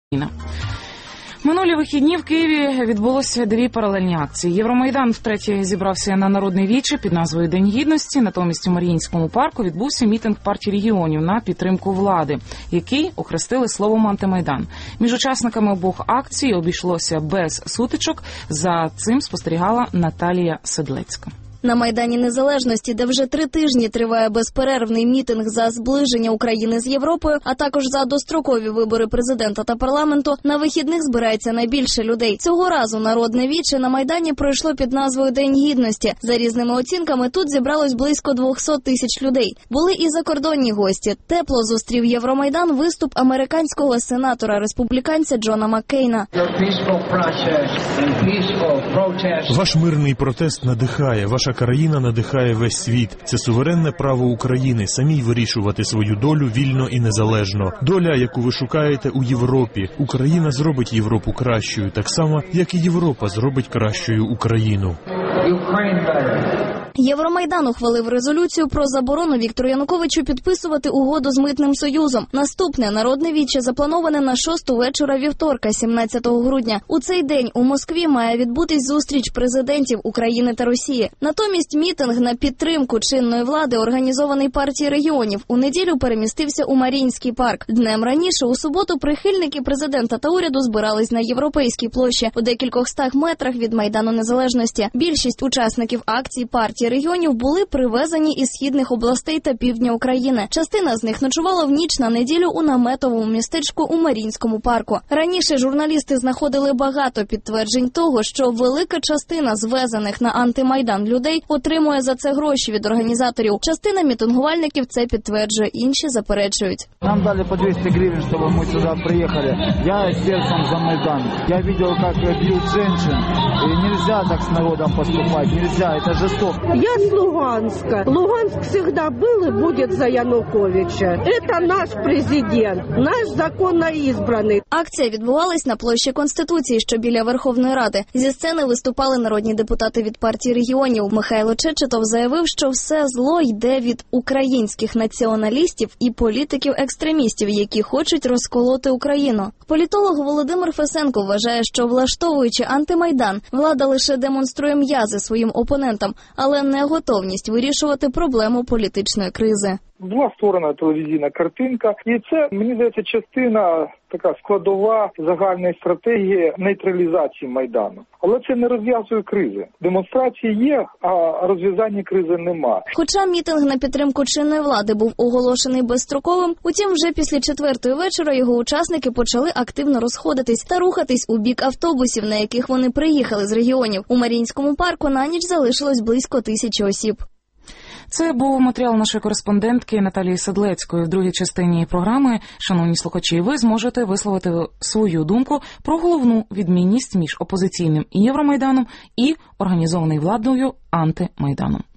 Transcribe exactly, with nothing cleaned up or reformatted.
Минулі вихідні в Києві відбулося дві паралельні акції. Євромайдан втретє зібрався на Народний віче під назвою День Гідності. Натомість у Маріїнському парку відбувся мітинг партії регіонів на підтримку влади, який охрестили словом «антимайдан». Між учасниками обох акцій обійшлося без сутичок. За цим спостерігала Наталія Седлецька. На Майдані Незалежності, де вже три тижні триває безперервний мітинг за зближення України з Європою, а також за дострокові вибори президента та парламенту, на вихідних збирається найбільше людей. Цього разу Народне віче на Майдані пройшло під назвою День Гідності. За різними оцінками, тут зібралось близько двісті тисяч людей. Були і закордонні гості. Тепло зустрів Євромайдан виступ американського сенатора-республіканця Джона Маккейна. Ваш мирний протест надихає, ваша країна надихає весь світ. Це суверенне право України самій вирішувати свою долю вільно і незалежно. Доля, яку ви шукаєте у Європі. Україна зробить Європу кращою, так само, як і Європа зробить кращою Україну. Євромайдан ухвалив резолюцію про заборону Віктору Януковичу підписувати угоду з Митним союзом. Наступне Народне віче заплановане на шосту вечора вівторка, сімнадцятого грудня. У цей день у Москві має відбутись зустріч президентів України та Росії. Натомість мітинг на підтримку чинної влади, організований партією регіонів, у неділю перемістився у Маріїнський парк. Днем раніше, у суботу, прихильники президента та уряду збирались на Європейській площі у декількох стах метрах від Майдану Незалежності. Більшість учасників акції партії регіонів були привезені із східних областей та півдня України. Частина з них ночувала в ніч на неділю у наметовому містечку у Маріїнському парку. Раніше журналісти знаходили багато підтверджень того, що велика частина звезених на антимайдан людей отримує за це гроші від організаторів. Частина мітингувальників це підтверджує, інші заперечують. Нам дали по двісті гривень, щоб ми сюди приїхали. Я серцем за Майдан. Я бачив, як б'ють жінок. І нельзя так з народом поступати. Нельзя, це жорстоко. Я с Луганска. Луганск всегда был и будет за Януковича. Это наш президент, наш законно избранный. Акція відбувалась на площі Конституції, що біля Верховної Ради. Зі сцени виступали народні депутати від партії регіонів. Михайло Чечетов заявив, що все зло йде від українських націоналістів і політиків-екстремістів, які хочуть розколоти Україну. Політолог Володимир Фесенко вважає, що влаштовуючи антимайдан, влада лише демонструє м'язи своїм опонентам, але не готовність вирішувати проблему політичної кризи. Була створена телевізійна картинка, і це, мені здається, частина, така складова загальної стратегії нейтралізації Майдану. Але це не розв'язує кризи. Демонстрації є, а розв'язання кризи нема. Хоча мітинг на підтримку чинної влади був оголошений безстроковим, утім вже після четвертої вечора його учасники почали активно розходитись та рухатись у бік автобусів, на яких вони приїхали з регіонів. У Маріїнському парку на ніч залишилось близько тисячі осіб. Це був матеріал нашої кореспондентки Наталії Седлецької. В другій частині програми, шановні слухачі, ви зможете висловити свою думку про головну відмінність між опозиційним Євромайданом і організованою владою антимайданом.